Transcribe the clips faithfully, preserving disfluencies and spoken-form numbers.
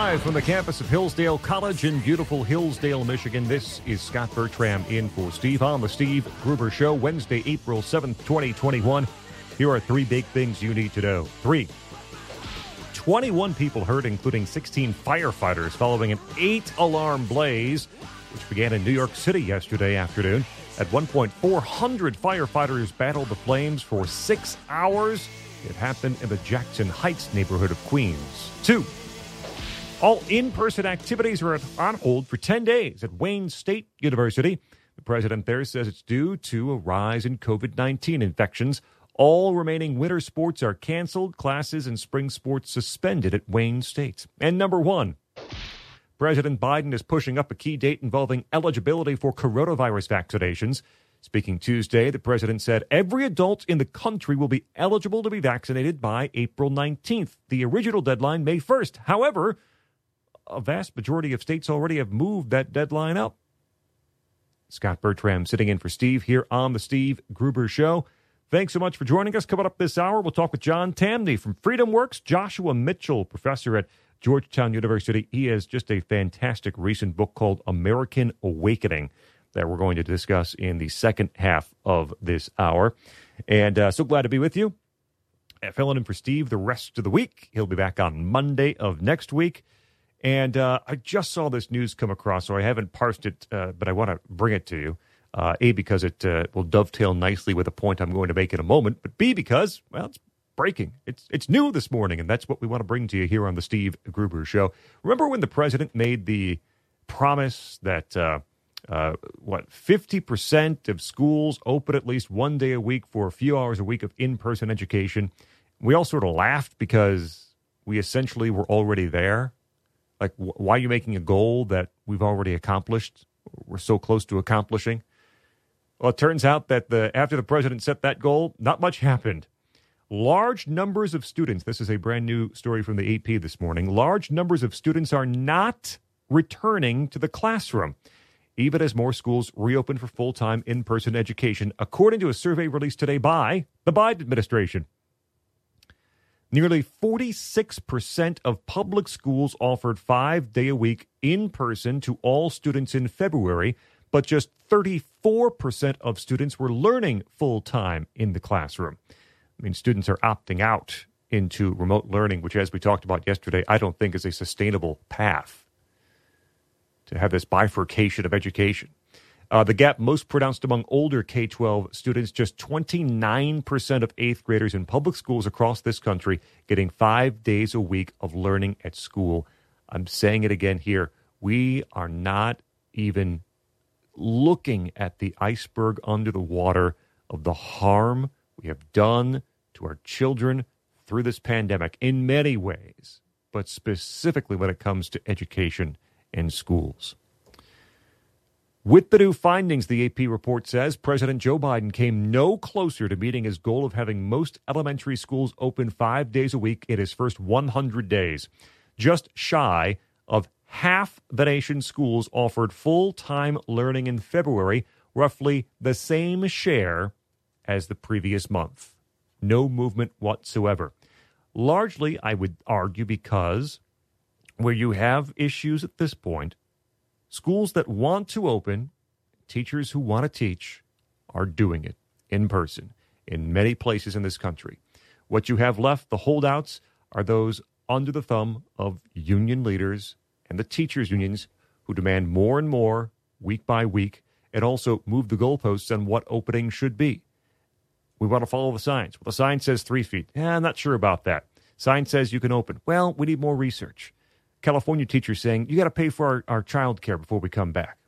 Live from the campus of Hillsdale College in beautiful Hillsdale, Michigan, this is Scott Bertram in for Steve on the Steve Gruber Show, Wednesday, April seventh, twenty twenty-one. Here are three big things you need to know. Three, twenty-one people hurt, including sixteen firefighters, following an eight-alarm blaze, which began in New York City yesterday afternoon. At one point, four hundred firefighters battled the flames for six hours. It happened in the Jackson Heights neighborhood of Queens. Two, all in-person activities are on hold for ten days at Wayne State University. The president there says it's due to a rise in covid nineteen infections. All remaining winter sports are canceled, classes and spring sports suspended at Wayne State. And number one, President Biden is pushing up a key date involving eligibility for coronavirus vaccinations. Speaking Tuesday, the president said every adult in the country will be eligible to be vaccinated by April nineteenth. The original deadline, May first. However, a vast majority of states already have moved that deadline up. Scott Bertram sitting in for Steve here on the Steve Gruber Show. Thanks so much for joining us. Coming up this hour, we'll talk with John Tamny from Freedom Works, Joshua Mitchell, professor at Georgetown University. He has just a fantastic recent book called American Awakening that we're going to discuss in the second half of this hour. And uh, so glad to be with you. Uh, filling in for Steve the rest of the week. He'll be back on Monday of next week. And uh, I just saw this news come across, so I haven't parsed it, uh, but I want to bring it to you. Uh, A, because it uh, will dovetail nicely with a point I'm going to make in a moment. But B, because, well, it's breaking. It's it's new this morning, and that's what we want to bring to you here on the Steve Gruber Show. Remember when the president made the promise that, uh, uh, what, fifty percent of schools open at least one day a week for a few hours a week of in-person education? We all sort of laughed because we essentially were already there. Like, wh- why are you making a goal that we've already accomplished? We're so close to accomplishing. Well, it turns out that the after the president set that goal, not much happened. Large numbers of students, this is a brand new story from the A P this morning, large numbers of students are not returning to the classroom, even as more schools reopen for full-time in-person education, according to a survey released today by the Biden administration. Nearly forty-six percent of public schools offered five-day-a-week in-person to all students in February, but just thirty-four percent of students were learning full-time in the classroom. I mean, students are opting out into remote learning, which, as we talked about yesterday, I don't think is a sustainable path to have this bifurcation of education. Uh, the gap most pronounced among older K twelve students, just twenty-nine percent of eighth graders in public schools across this country getting five days a week of learning at school. I'm saying it again here. We are not even looking at the iceberg under the water of the harm we have done to our children through this pandemic in many ways, but specifically when it comes to education and schools. With the new findings, the A P report says, President Joe Biden came no closer to meeting his goal of having most elementary schools open five days a week in his first one hundred days. Just shy of half the nation's schools offered full-time learning in February, roughly the same share as the previous month. No movement whatsoever. Largely, I would argue, because where you have issues at this point, schools that want to open, teachers who want to teach, are doing it in person in many places in this country. What you have left, the holdouts, are those under the thumb of union leaders and the teachers' unions who demand more and more week by week and also move the goalposts on what opening should be. We want to follow the science. Well, the science says three feet. Yeah, I'm not sure about that. Science says you can open. Well, we need more research. California teachers saying, you got to pay for our, our child care before we come back.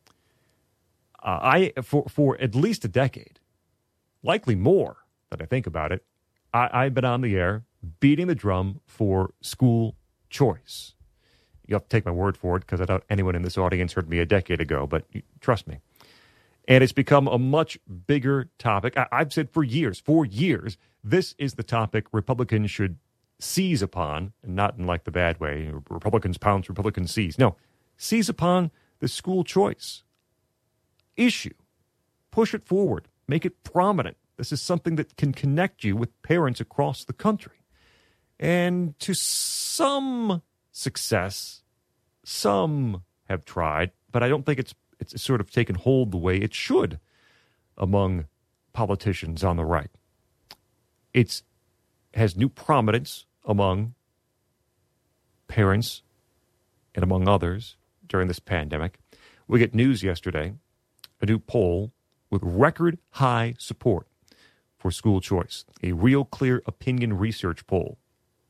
Uh, I for, for at least a decade, likely more that I think about it, I, I've been on the air beating the drum for school choice. You have to take my word for it because I doubt anyone in this audience heard me a decade ago, but you, trust me. And it's become a much bigger topic. I, I've said for years, for years, this is the topic Republicans should seize upon, and not in like the bad way, Republicans pounce, Republicans seize. No, seize upon the school choice issue. Push it forward. Make it prominent. This is something that can connect you with parents across the country. And to some success. Some have tried, but I don't think it's it's sort of taken hold the way it should among politicians on the right. It's has new prominence among parents and among others during this pandemic. We get news yesterday, a new poll with record high support for school choice, a Real Clear Opinion Research poll.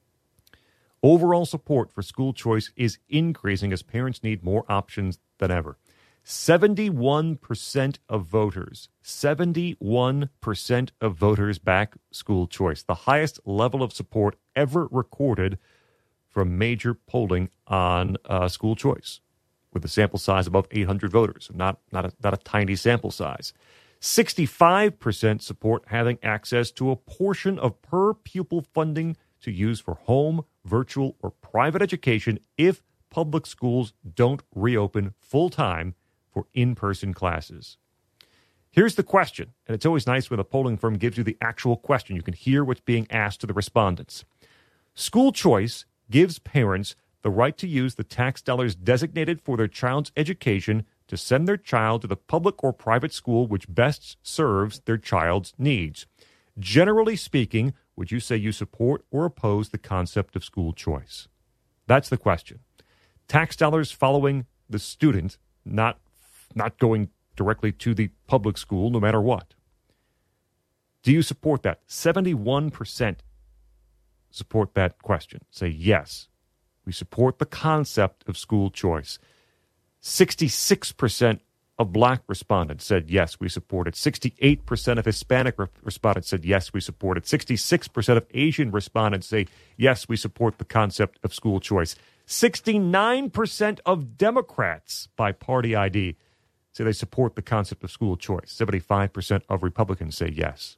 Overall support for school choice is increasing as parents need more options than ever. seventy-one percent of voters, seventy-one percent of voters back school choice, the highest level of support ever recorded from major polling on uh, school choice, with a sample size above eight hundred voters, not, not, a, not a tiny sample size. sixty-five percent support having access to a portion of per-pupil funding to use for home, virtual, or private education if public schools don't reopen full-time for in-person classes. Here's the question, and it's always nice when the polling firm gives you the actual question. You can hear what's being asked to the respondents. School choice gives parents the right to use the tax dollars designated for their child's education to send their child to the public or private school which best serves their child's needs. Generally speaking, would you say you support or oppose the concept of school choice? That's the question. Tax dollars following the student, not, not going directly to the public school no matter what. Do you support that? seventy-one percent support that question. Say yes. We support the concept of school choice. sixty-six percent of black respondents said yes, we support it. sixty-eight percent of Hispanic re- respondents said yes, we support it. sixty-six percent of Asian respondents say yes, we support the concept of school choice. sixty-nine percent of Democrats by party I D say they support the concept of school choice. seventy-five percent of Republicans say yes.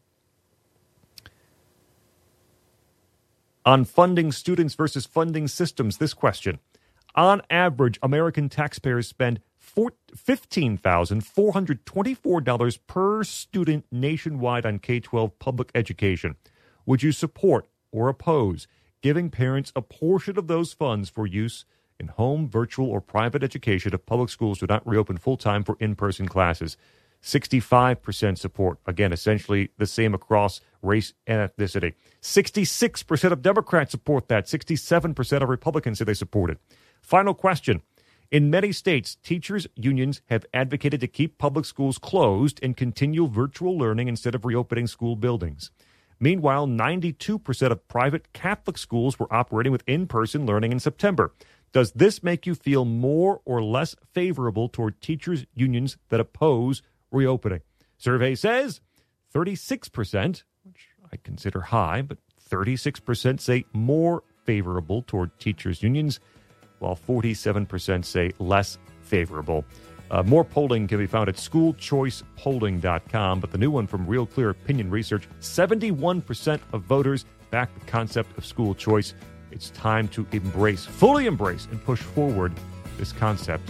On funding students versus funding systems, this question. On average, American taxpayers spend fifteen thousand four hundred twenty-four dollars per student nationwide on K twelve public education. Would you support or oppose giving parents a portion of those funds for use in home, virtual, or private education if public schools do not reopen full-time for in-person classes? sixty-five percent support. Again, essentially the same across race and ethnicity. sixty-six percent of Democrats support that. sixty-seven percent of Republicans say they support it. Final question. In many states, teachers' unions have advocated to keep public schools closed and continue virtual learning instead of reopening school buildings. Meanwhile, ninety-two percent of private Catholic schools were operating with in-person learning in September. Does this make you feel more or less favorable toward teachers' unions that oppose reopening? Survey says thirty-six percent, which I consider high, but thirty-six percent say more favorable toward teachers' unions, while forty-seven percent say less favorable. Uh, more polling can be found at school choice polling dot com, but the new one from Real Clear Opinion Research, seventy-one percent of voters back the concept of school choice. It's time to embrace, fully embrace, and push forward this concept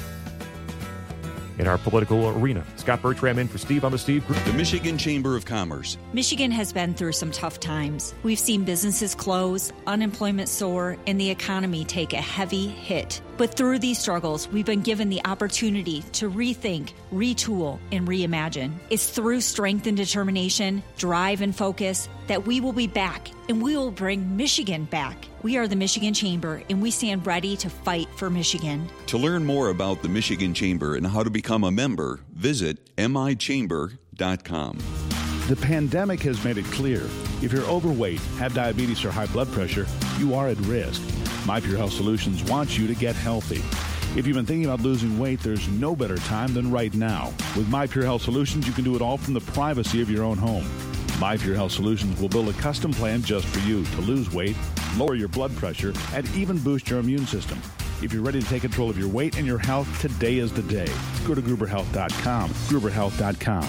in our political arena. Scott Bertram in for Steve on the Steve Group. The Michigan Chamber of Commerce. Michigan has been through some tough times. We've seen businesses close, unemployment soar, and the economy take a heavy hit. But through these struggles, we've been given the opportunity to rethink, retool, and reimagine. It's through strength and determination, drive and focus that we will be back, and we will bring Michigan back. We are the Michigan Chamber, and we stand ready to fight for Michigan. To learn more about the Michigan Chamber and how to become a member, visit m i chamber dot com. The pandemic has made it clear if you're overweight, have diabetes, or high blood pressure, you are at risk. My Pure Health Solutions wants you to get healthy. If you've been thinking about losing weight, there's no better time than right now. With My Pure Health Solutions, you can do it all from the privacy of your own home. My Pure Health Solutions will build a custom plan just for you to lose weight, lower your blood pressure, and even boost your immune system. If you're ready to take control of your weight and your health, today is the day. Go to Gruber Health dot com. Gruber Health dot com.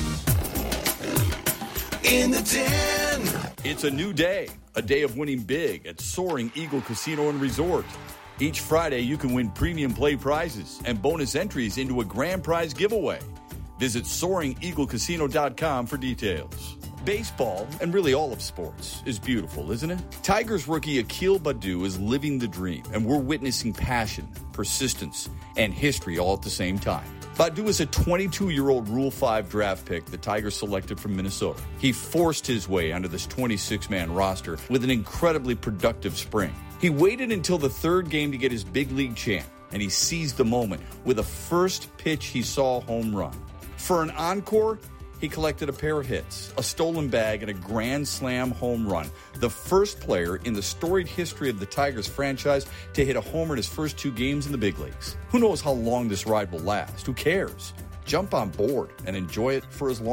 In the den. It's a new day, a day of winning big at Soaring Eagle Casino and Resort. Each Friday, you can win premium play prizes and bonus entries into a grand prize giveaway. Visit Soaring Eagle Casino dot com for details. Baseball, and really all of sports, is beautiful, isn't it? Tigers rookie Akil Baddoo is living the dream, and we're witnessing passion, persistence, and history all at the same time. Baddoo is a twenty-two-year-old Rule five draft pick the Tigers selected from Minnesota. He forced his way onto this twenty-six man roster with an incredibly productive spring. He waited until the third game to get his big league chant, and he seized the moment with a first pitch he saw home run. For an encore, he collected a pair of hits, a stolen bag, and a grand slam home run. The first player in the storied history of the Tigers franchise to hit a homer in his first two games in the big leagues. Who knows how long this ride will last? Who cares? Jump on board and enjoy it for as long